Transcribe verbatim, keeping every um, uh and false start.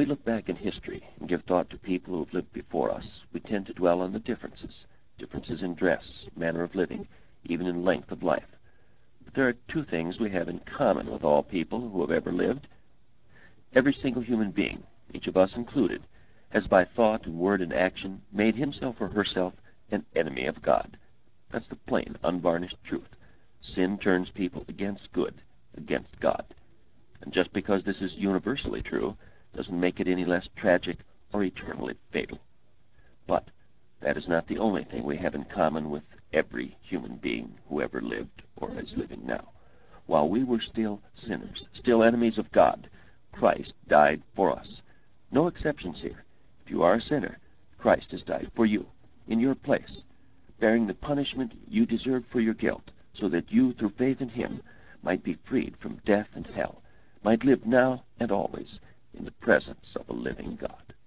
we look back in history and give thought to people who have lived before us, we tend to dwell on the differences, differences in dress, manner of living, even in length of life. But there are two things we have in common with all people who have ever lived. Every single human being, each of us included, has by thought and word and action made himself or herself an enemy of God. That's the plain, unvarnished truth. Sin turns people against good, against God. And just because this is universally true doesn't make it any less tragic or eternally fatal. But that is not the only thing we have in common with every human being who ever lived or is living now. While we were still sinners, still enemies of God, Christ died for us. No exceptions here. If you are a sinner, Christ has died for you, in your place, bearing the punishment you deserve for your guilt, so that you, through faith in him, might be freed from death and hell, might live now and always in the presence of a living God.